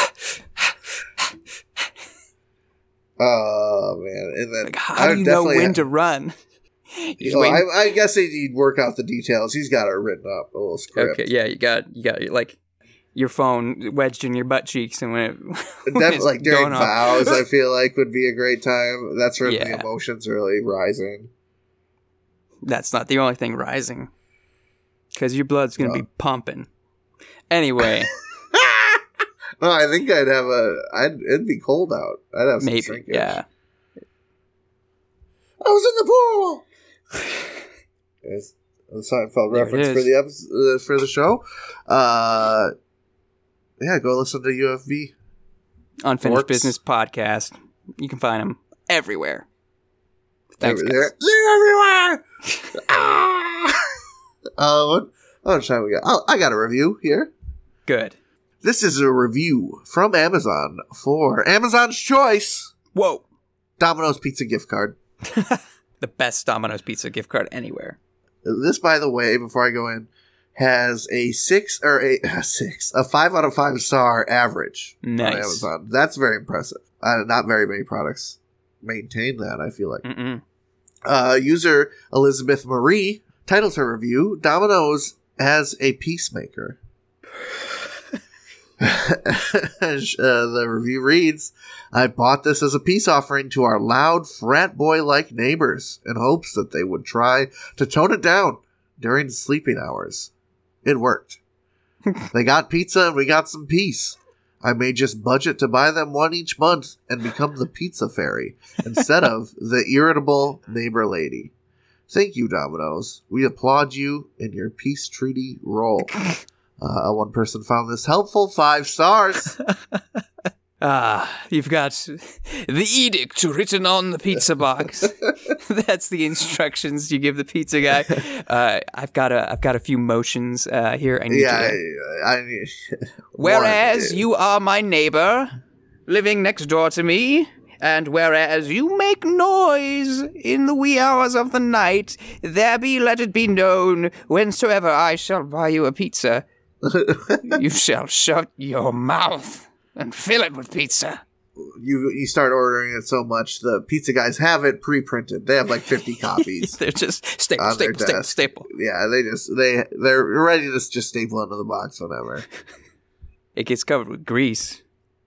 Speaker 2: Oh, man. And then
Speaker 3: like, how do you know when to run?
Speaker 2: I guess he'd work out the details. He's got it written up, a little script.
Speaker 3: Okay, yeah, you got like your phone wedged in your butt cheeks, and when it
Speaker 2: definitely like during vows, I feel like would be a great time. That's where the emotions really rising.
Speaker 3: That's not the only thing rising, because your blood's gonna be pumping. Anyway,
Speaker 2: no, I think it'd be cold out. I'd have some shrinkage.
Speaker 3: Yeah.
Speaker 2: I was in the pool. Yes, a Seinfeld reference for the episode, for the show. Yeah, go listen to UFB
Speaker 3: Unfinished Business Podcast. You can find them everywhere. Thanks, guys.
Speaker 2: They're everywhere. Ah! What time we got? Oh, I got a review here.
Speaker 3: Good.
Speaker 2: This is a review from Amazon for Amazon's Choice
Speaker 3: Whoa.
Speaker 2: Domino's Pizza gift card.
Speaker 3: The best Domino's Pizza gift card anywhere.
Speaker 2: This, by the way, before I go in, has a 5 out of 5 star average
Speaker 3: Nice.
Speaker 2: on Amazon. That's very impressive. Not very many products maintain that, I feel like. User Elizabeth Marie titles her review, Domino's as a peacemaker. The review reads, I bought this as a peace offering to our loud frat boy-like neighbors in hopes that they would try to tone it down during the sleeping hours. It worked. They got pizza and we got some peace. I may just budget to buy them one each month and become the pizza fairy instead of the irritable neighbor lady. Thank you, Domino's. We applaud you in your peace treaty role. One person found this helpful, 5 stars.
Speaker 3: You've got the edict written on the pizza box. That's the instructions you give the pizza guy. I've got a few motions here. I need to. Whereas you are my neighbor, living next door to me, and whereas you make noise in the wee hours of the night, there be let it be known, whensoever I shall buy you a pizza, you shall shut your mouth and fill it with pizza.
Speaker 2: You start ordering it so much, the pizza guys have it pre-printed. They have like 50 copies.
Speaker 3: They're just staple.
Speaker 2: Yeah, they're ready to just staple into the box whenever.
Speaker 3: It gets covered with grease.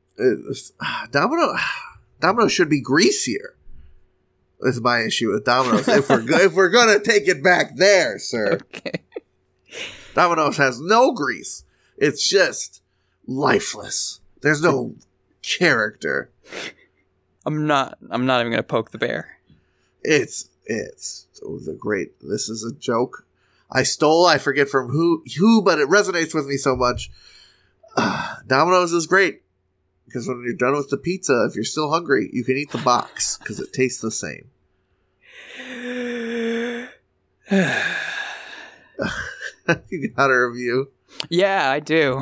Speaker 2: Domino's should be greasier. That's my issue with Domino's. If we're gonna take it back there, sir.
Speaker 3: Okay.
Speaker 2: Domino's has no grease. It's just lifeless. There's no character.
Speaker 3: I'm not even gonna poke the bear.
Speaker 2: It was a great. This is a joke. I forget from who, but it resonates with me so much. Domino's is great because when you're done with the pizza, if you're still hungry, you can eat the box because it tastes the same. You got a review?
Speaker 3: Yeah, I do.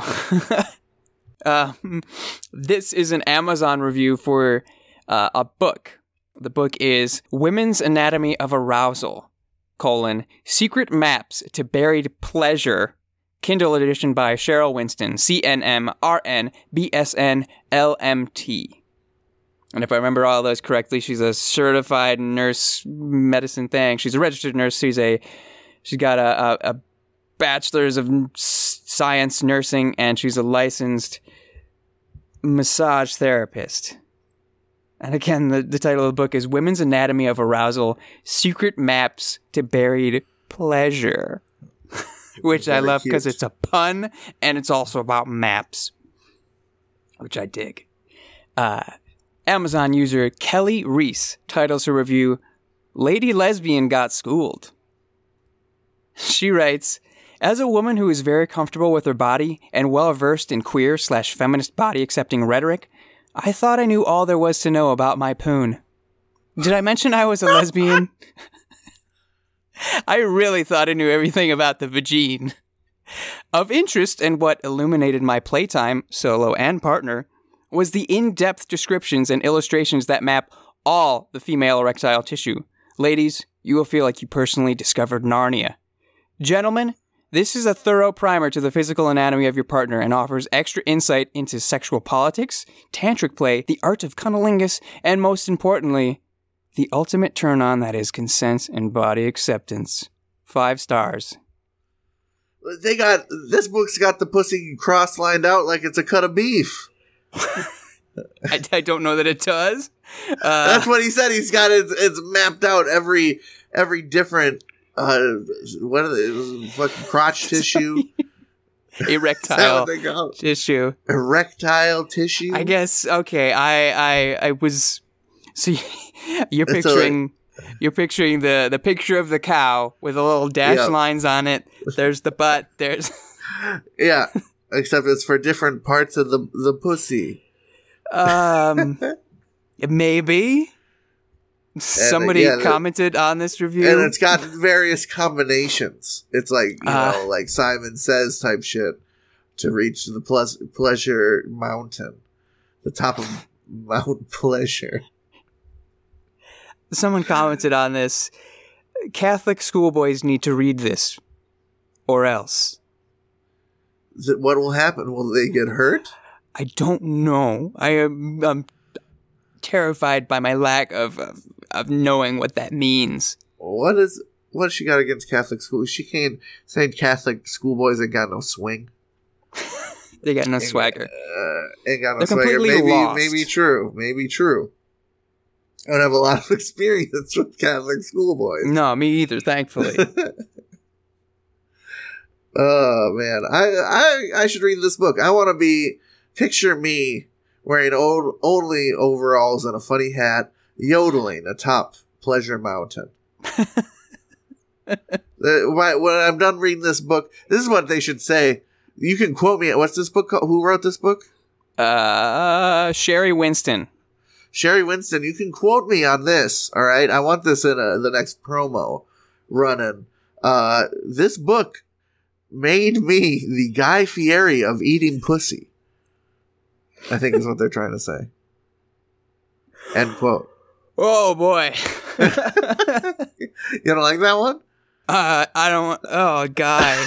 Speaker 3: This is an Amazon review for a book. The book is Women's Anatomy of Arousal, Secret Maps to Buried Pleasure, Kindle edition by Cheryl Winston, CNM, BSN, LMT. And if I remember all those correctly, she's a certified nurse medicine thing. She's a registered nurse. She's got a bachelor's of science nursing, and she's a licensed massage therapist. And again, the title of the book is Women's Anatomy of Arousal, Secret Maps to Buried Pleasure. Which I love because it's a pun, and it's also about maps. Which I dig. Amazon user Kelly Reese titles her review, Lady Lesbian Got Schooled. She writes, as a woman who is very comfortable with her body and well-versed in queer/feminist body-accepting rhetoric, I thought I knew all there was to know about my poon. Did I mention I was a lesbian? I really thought I knew everything about the vagine. Of interest and what illuminated my playtime, solo and partner, was the in-depth descriptions and illustrations that map all the female erectile tissue. Ladies, you will feel like you personally discovered Narnia. Gentlemen, this is a thorough primer to the physical anatomy of your partner and offers extra insight into sexual politics, tantric play, the art of cunnilingus, and most importantly, the ultimate turn-on that is consent and body acceptance. 5 stars.
Speaker 2: This book's got the pussy cross-lined out like it's a cut of beef.
Speaker 3: I don't know that it does.
Speaker 2: That's what he said. He's got it's mapped out every different what are they, fucking crotch tissue,
Speaker 3: erectile tissue,
Speaker 2: erectile tissue.
Speaker 3: I guess. Okay, I was. So you're picturing the picture of the cow with the little dash lines on it. There's the butt. There's
Speaker 2: yeah, except it's for different parts of the pussy.
Speaker 3: Maybe. Somebody commented on this review.
Speaker 2: And it's got various combinations. It's like, you know, like Simon Says type shit to reach the pleasure mountain. The top of Mount Pleasure.
Speaker 3: Someone commented on this. Catholic schoolboys need to read this. Or else.
Speaker 2: What will happen? Will they get hurt?
Speaker 3: I don't know. I'm terrified by my lack of knowing what that means.
Speaker 2: What has she got against Catholic school? She can't say Catholic schoolboys ain't got no swing.
Speaker 3: They got no swagger.
Speaker 2: Ain't got no
Speaker 3: They're
Speaker 2: swagger.
Speaker 3: completely lost.
Speaker 2: Maybe true. I don't have a lot of experience with Catholic schoolboys.
Speaker 3: No, me either, thankfully.
Speaker 2: Oh man, I should read this book. I want to picture me wearing only overalls and a funny hat, yodeling atop Pleasure Mountain. When I'm done reading this book, this is what they should say. You can quote me. What's this book called? Who wrote this book?
Speaker 3: Sherry Winston.
Speaker 2: Sherry Winston, you can quote me on this. All right, I want this in the next promo running. This book made me the Guy Fieri of eating pussy, I think is what they're trying to say. End quote.
Speaker 3: Oh boy.
Speaker 2: You don't like that one?
Speaker 3: I don't. Oh, Guy.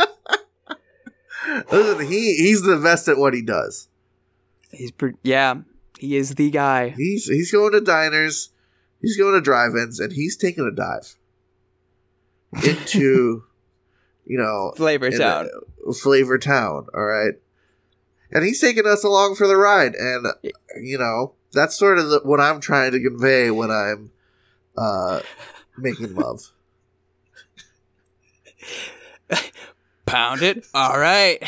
Speaker 2: Listen, he's the best at what he does.
Speaker 3: Yeah, he is the guy.
Speaker 2: He's going to diners, he's going to drive-ins, and he's taking a dive into, you know,
Speaker 3: Flavor Town.
Speaker 2: Flavor Town, all right? And he's taking us along for the ride. And, you know, that's sort of what I'm trying to convey when I'm making love.
Speaker 3: Pound it. All right.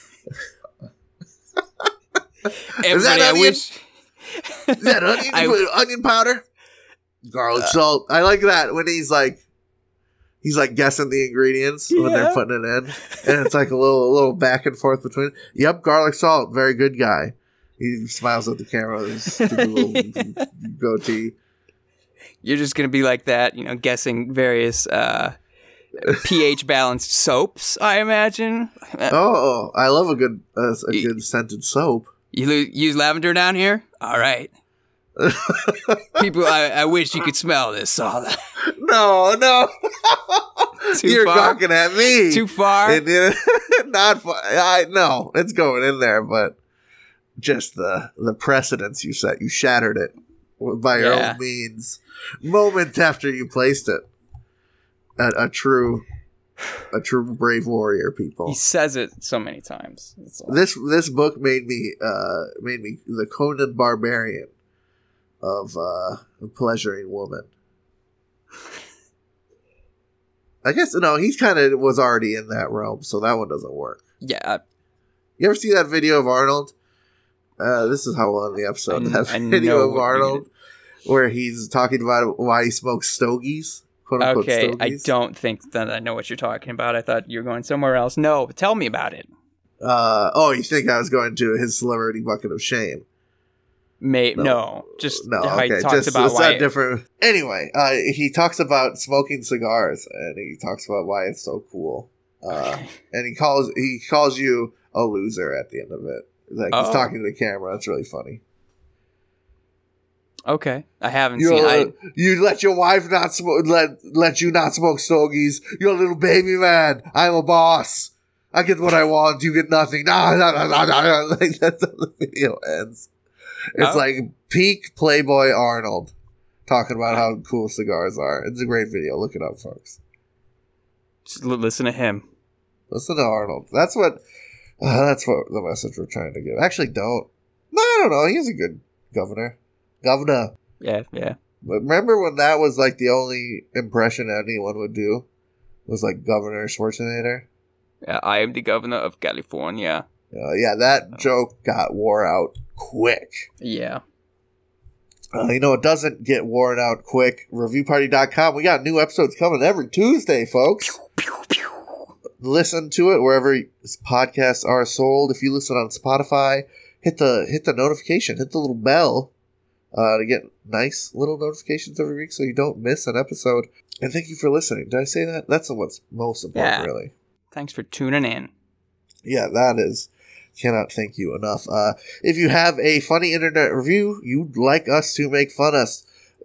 Speaker 2: Is that onion? Is that onion? You put onion powder? Garlic salt. I like that when he's like guessing the ingredients when they're putting it in, and it's like a little back and forth between. Yep, garlic salt. Very good guy. He smiles at the camera. His little goatee.
Speaker 3: You're just gonna be like that, you know, guessing various pH balanced soaps. I imagine.
Speaker 2: Oh, I love a good scented soap.
Speaker 3: You use lavender down here? All right. People, I wish you could smell this. All that.
Speaker 2: No. You're
Speaker 3: far?
Speaker 2: gawking at me.
Speaker 3: Too far?
Speaker 2: Not far. No, it's going in there, but just the precedence you set. You shattered it by your own means. Moments after you placed it. A true brave warrior, people.
Speaker 3: He says it so many times.
Speaker 2: This book made me the Conan Barbarian of pleasuring woman. I guess no, he's kind of was already in that realm, so that one doesn't work.
Speaker 3: Yeah.
Speaker 2: You ever see that video of Arnold? This is how we'll end the episode. That video of Arnold where he's talking about why he smokes stogies.
Speaker 3: Okay,
Speaker 2: stogies.
Speaker 3: I don't think that I know what you're talking about. I thought you were going somewhere else. No, tell me about it.
Speaker 2: You think I was going to his celebrity bucket of shame?
Speaker 3: No, how he talks about
Speaker 2: it's
Speaker 3: why
Speaker 2: not different. Anyway, he talks about smoking cigars, and he talks about why it's so cool. And he calls you a loser at the end of it. Like he's talking to the camera. It's really funny.
Speaker 3: Okay, I haven't seen.
Speaker 2: You let your wife not smoke. Let you not smoke stogies. You're a little baby man. I'm a boss. I get what I want. You get nothing. Like that's how the video ends. It's like peak Playboy Arnold talking about how cool cigars are. It's a great video. Look it up, folks.
Speaker 3: Just listen to him.
Speaker 2: Listen to Arnold. That's what the message we're trying to give. Actually, don't. No, I don't know. He's a good governor.
Speaker 3: Yeah.
Speaker 2: But remember when that was like the only impression anyone would do? Was like Governor Schwarzenegger?
Speaker 3: Yeah, I am the governor of California.
Speaker 2: That joke got wore out quick.
Speaker 3: Yeah.
Speaker 2: It doesn't get worn out quick. ReviewParty.com. We got new episodes coming every Tuesday, folks. Listen to it wherever podcasts are sold. If you listen on Spotify, hit the notification, hit the little bell to get nice little notifications every week so you don't miss an episode. And thank you for listening. Did I say that? That's what's most important, really.
Speaker 3: Thanks for tuning in.
Speaker 2: Yeah, that is. Cannot thank you enough. If you have a funny internet review you'd like us to make fun of,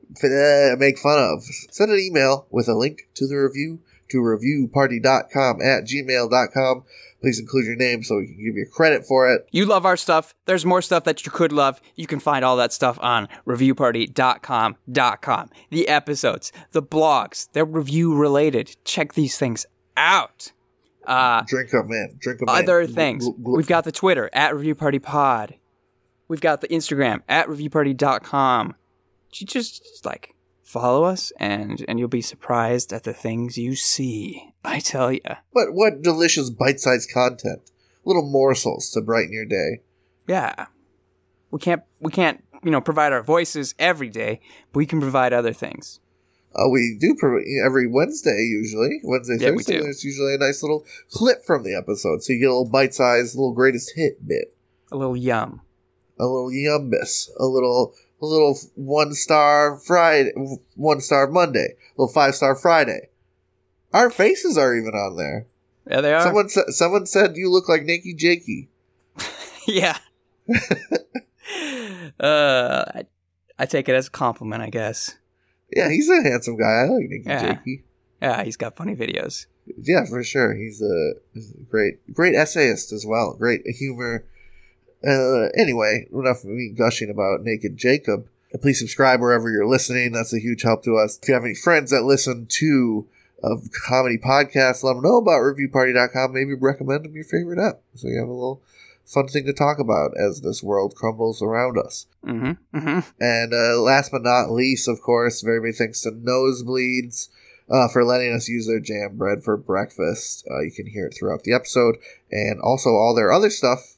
Speaker 2: send an email with a link to the review to reviewparty.com@gmail.com. Please include your name so we can give you credit for it.
Speaker 3: You love our stuff. There's more stuff that you could love. You can find all that stuff on reviewparty.com. The episodes, the blogs, they're review related. Check these things out.
Speaker 2: Drink up, man. Drink up,
Speaker 3: other things. We've got the Twitter @reviewpartypod. We've got the Instagram @reviewparty.com. You just follow us and you'll be surprised at the things you see. I tell you.
Speaker 2: But what delicious bite-sized content. Little morsels to brighten your day.
Speaker 3: Yeah. We can't, provide our voices every day, but we can provide other things.
Speaker 2: We do every Wednesday, usually. Thursday, there's usually a nice little clip from the episode. So you get a little bite-sized, little greatest hit bit.
Speaker 3: A little yum.
Speaker 2: A little yumbus. A little 1-star Friday, 1-star Monday. A little 5-star Friday. Our faces are even on there.
Speaker 3: Yeah, they are.
Speaker 2: Someone said you look like Nakey Jakey.
Speaker 3: Yeah. I take it as a compliment, I guess.
Speaker 2: Yeah, he's a handsome guy. I like Nakey Jakey.
Speaker 3: Yeah, he's got funny videos.
Speaker 2: Yeah, for sure. He's a great essayist as well. Great humor. Anyway, enough of me gushing about Naked Jacob. Please subscribe wherever you're listening. That's a huge help to us. If you have any friends that listen to comedy podcasts, let them know about reviewparty.com. Maybe recommend them your favorite app so you have a little fun thing to talk about as this world crumbles around us.
Speaker 3: Mm-hmm. Mm-hmm.
Speaker 2: And last but not least, of course, very big thanks to Nosebleeds for letting us use their jam bread for breakfast. You can hear it throughout the episode. And also all their other stuff,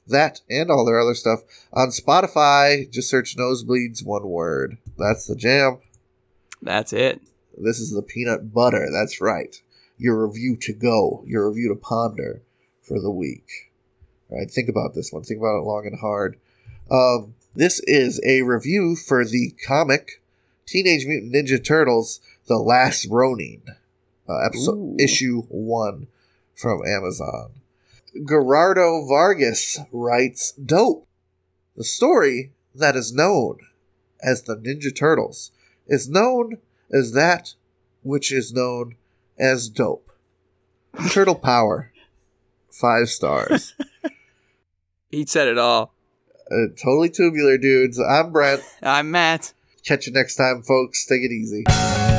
Speaker 2: on Spotify. Just search Nosebleeds, one word. That's the jam.
Speaker 3: That's it.
Speaker 2: This is the peanut butter. That's right. Your review to go. Your review to ponder for the week. All right, think about this one. Think about it long and hard. This is a review for the comic Teenage Mutant Ninja Turtles, The Last Ronin, issue 1 from Amazon. Gerardo Vargas writes, "Dope. The story that is known as the Ninja Turtles is known as that which is known as dope. Turtle power. 5 stars."
Speaker 3: He said it all.
Speaker 2: Totally tubular, dudes. I'm Brent.
Speaker 3: I'm Matt.
Speaker 2: Catch you next time, folks. Take it easy.